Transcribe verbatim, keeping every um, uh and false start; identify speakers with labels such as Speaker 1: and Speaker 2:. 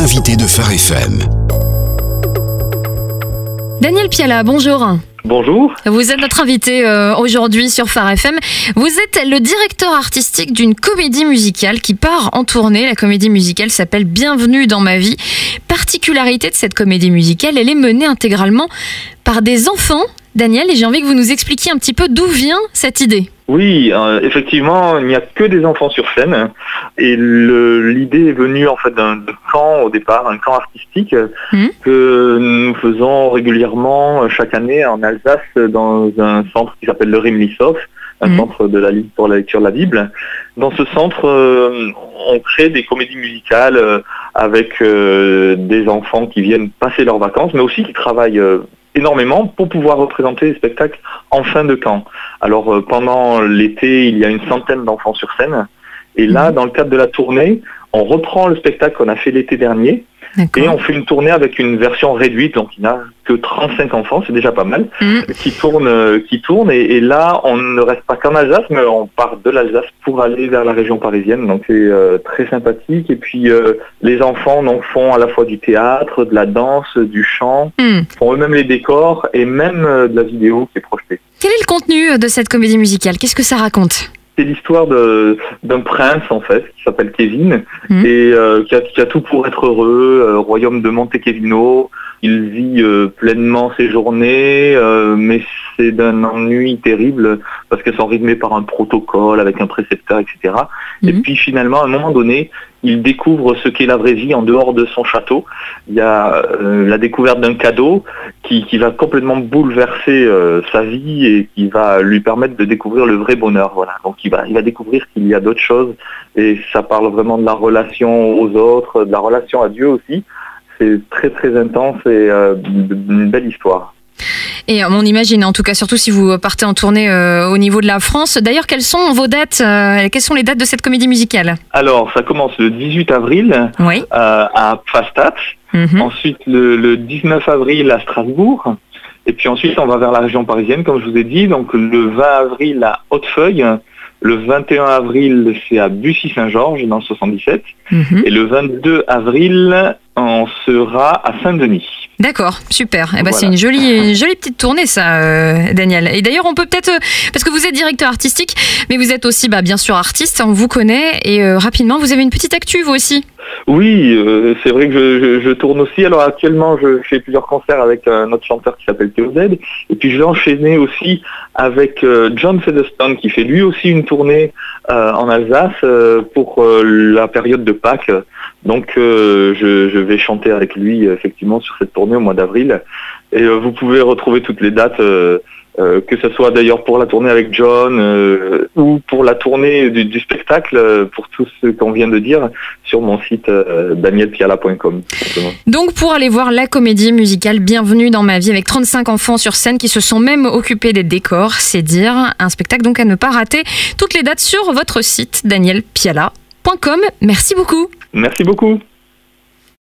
Speaker 1: l'invité de Phare F M.
Speaker 2: Daniel Piala, bonjour.
Speaker 3: Bonjour.
Speaker 2: Vous êtes notre invité euh, aujourd'hui sur Phare F M. Vous êtes le directeur artistique d'une comédie musicale qui part en tournée. La comédie musicale s'appelle Bienvenue dans ma vie. Particularité de cette comédie musicale, elle est menée intégralement par des enfants. Daniel, et j'ai envie que vous nous expliquiez un petit peu d'où vient cette idée.
Speaker 3: Oui, euh, effectivement, il n'y a que des enfants sur scène. Et le, l'idée est venue en fait d'un, d'un camp au départ, un camp artistique mmh. que nous faisons régulièrement chaque année en Alsace dans un centre qui s'appelle le Rimlishof, un mmh. centre de la pour la lecture de la Bible. Dans ce centre, euh, on crée des comédies musicales euh, avec euh, des enfants qui viennent passer leurs vacances, mais aussi qui travaillent euh, énormément pour pouvoir représenter les spectacles en fin de camp. Alors euh, pendant l'été, il y a une centaine d'enfants sur scène. Et là, dans le cadre de la tournée, on reprend le spectacle qu'on a fait l'été dernier. D'accord. Et on fait une tournée avec une version réduite, donc il n'y a que trente-cinq enfants, c'est déjà pas mal, mmh. qui tournent, euh, qui tournent. Et, et là, on ne reste pas qu'en Alsace, mais on part de l'Alsace pour aller vers la région parisienne. Donc c'est euh, très sympathique. Et puis euh, les enfants donc, font à la fois du théâtre, de la danse, du chant, mmh. font eux-mêmes les décors et même euh, de la vidéo qui est projetée.
Speaker 2: Quel est le contenu de cette comédie musicale ? Qu'est-ce que ça raconte ?
Speaker 3: C'est l'histoire de, d'un prince en fait qui s'appelle Kevin mmh. et euh, qui, a, qui a tout pour être heureux, euh, royaume de Monte Kevino. Il vit euh, pleinement ses journées, euh, mais c'est d'un ennui terrible parce qu'elles sont rythmées par un protocole avec un précepteur, et cetera. Mmh. Et puis finalement, à un moment donné, il découvre ce qu'est la vraie vie en dehors de son château. Il y a euh, la découverte d'un cadeau qui, qui va complètement bouleverser euh, sa vie et qui va lui permettre de découvrir le vrai bonheur. Voilà. Donc il va, il va découvrir qu'il y a d'autres choses et ça parle vraiment de la relation aux autres, de la relation à Dieu aussi. C'est très très intense et euh, une belle histoire.
Speaker 2: Et on imagine, en tout cas, surtout si vous partez en tournée euh, au niveau de la France. D'ailleurs, quelles sont vos dates euh, Quelles sont les dates de cette comédie musicale ?
Speaker 3: Alors, ça commence le dix-huit avril
Speaker 2: oui.
Speaker 3: euh, à Pfastatt. Mm-hmm. Ensuite, le, le dix-neuf avril à Strasbourg. Et puis ensuite, on va vers la région parisienne, comme je vous ai dit. Donc, le vingt avril à Hautefeuille. Le vingt et un avril, c'est à Bussy-Saint-Georges, dans le soixante-dix-sept. Mm-hmm. Et le vingt-deux avril, on sera à Saint-Denis.
Speaker 2: D'accord, super. Eh ben, voilà. C'est une jolie, une jolie petite tournée, ça, euh, Daniel. Et d'ailleurs, on peut peut-être... Euh, parce que vous êtes directeur artistique, mais vous êtes aussi, bah, bien sûr, artiste. On vous connaît. Et euh, rapidement, vous avez une petite actu, vous aussi ?
Speaker 3: Oui, euh, c'est vrai que je, je, je tourne aussi. Alors actuellement, je fais plusieurs concerts avec un autre chanteur qui s'appelle Théo Z. Et puis je vais enchaîner aussi avec euh, John Featherstone qui fait lui aussi une tournée euh, en Alsace euh, pour euh, la période de Pâques. Donc euh, je, je vais chanter avec lui effectivement sur cette tournée au mois d'avril. Et euh, vous pouvez retrouver toutes les dates, euh, euh, que ce soit d'ailleurs pour la tournée avec John euh, ou pour la tournée du, du spectacle, euh, pour tout ce qu'on vient de dire, sur mon site euh, daniel piala point com.
Speaker 2: Donc pour aller voir la comédie musicale Bienvenue dans ma vie avec trente-cinq enfants sur scène qui se sont même occupés des décors, c'est dire, un spectacle donc à ne pas rater. Toutes les dates sur votre site daniel piala point com. Merci beaucoup.
Speaker 3: Merci beaucoup.